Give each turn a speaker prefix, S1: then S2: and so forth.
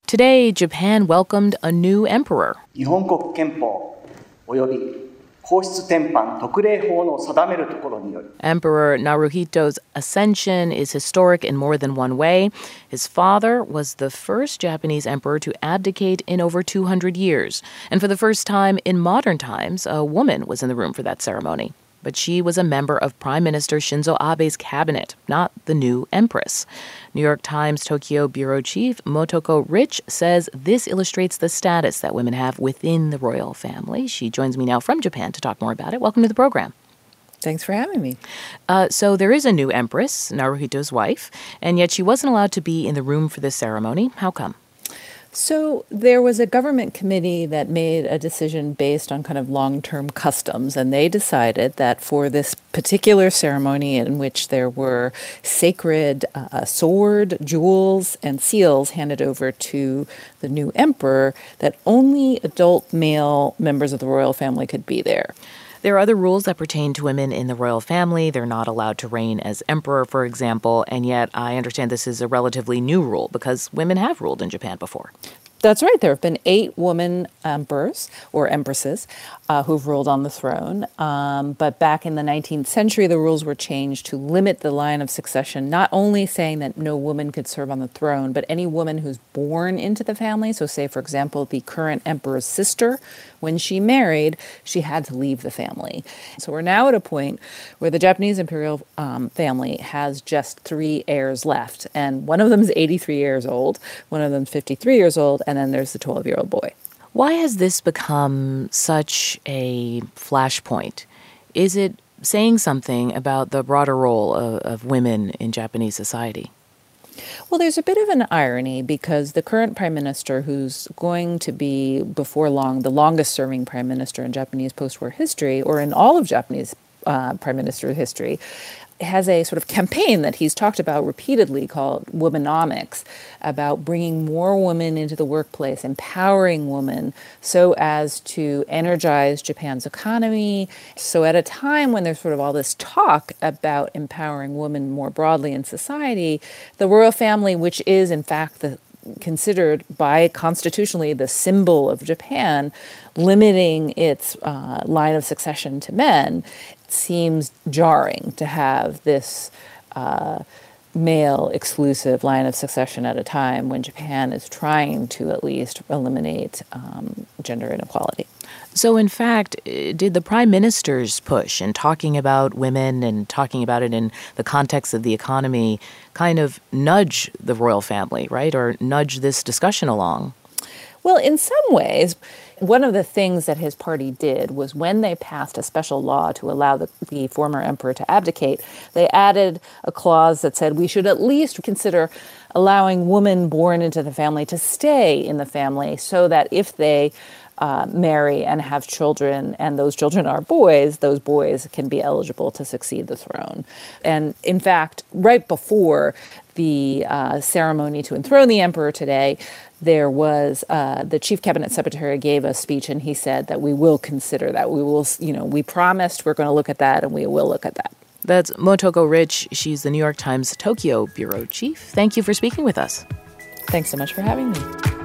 S1: Today, Japan welcomed a new emperor.
S2: 日本国憲法および皇室典範特例法の定めるところにより
S1: Emperor Naruhito's ascension is historic in more than one way. His father was the first Japanese emperor to abdicate in over 200 years. And for the first time in modern times, a woman was in the room for that ceremony. But she was a member of Prime Minister Shinzo Abe's cabinet, not the new empress. New York Times Tokyo bureau chief Motoko Rich says this illustrates the status that women have within the royal family. She joins me now from Japan to talk more about it. Welcome to the program.
S3: Thanks for having me.
S1: So there is a new empress, Naruhito's wife, and yet she wasn't allowed to be in the room for this ceremony. How come?
S3: So there was a government committee that made a decision based on kind of long-term customs, and they decided that for this particular ceremony in which there were sacred sword, jewels, and seals handed over to the new emperor, that only adult male members of the royal family could be there.
S1: There are other rules that pertain to women in the royal family. They're not allowed to reign as emperor, for example, and yet I understand this is a relatively new rule because women have ruled in Japan before.
S3: That's right. There have been 8 women emperors or empresses who've ruled on the throne. But back in the 19th century, the rules were changed to limit the line of succession, not only saying that no woman could serve on the throne, but any woman who's born into the family. So say, for example, the current emperor's sister, when she married, she had to leave the family. So we're now at a point where the Japanese imperial family has just 3 heirs left. And one of them is 83 years old, one of them is 53 years old, and then there's the 12-year-old boy.
S1: Why has this become such a flashpoint? Is it saying something about the broader role of women in Japanese society?
S3: Well, there's a bit of an irony because the current prime minister, who's going to be, before long, the longest-serving prime minister in Japanese post-war history, or in all of Japanese prime minister history, has a sort of campaign that he's talked about repeatedly called Womenomics, about bringing more women into the workplace, empowering women so as to energize Japan's economy. So at a time when there's sort of all this talk about empowering women more broadly in society, the royal family, which is in fact considered by constitutionally the symbol of Japan, limiting its line of succession to men, seems jarring to have this male exclusive line of succession at a time when Japan is trying to at least eliminate gender inequality.
S1: So, in fact, did the prime minister's push in talking about women and talking about it in the context of the economy kind of nudge the royal family, right, or nudge this discussion along?
S3: Well, in some ways, one of the things that his party did was when they passed a special law to allow the former emperor to abdicate, they added a clause that said we should at least consider allowing women born into the family to stay in the family so that if they marry and have children, and those children are boys, those boys can be eligible to succeed the throne. And in fact, right before the ceremony to enthrone the emperor today, there was the chief cabinet secretary gave a speech, and he said that we will consider that. We will, we promised we're going to look at that, and we will look at that.
S1: That's Motoko Rich. She's the New York Times Tokyo bureau chief. Thank you for speaking with us.
S3: Thanks so much for having me.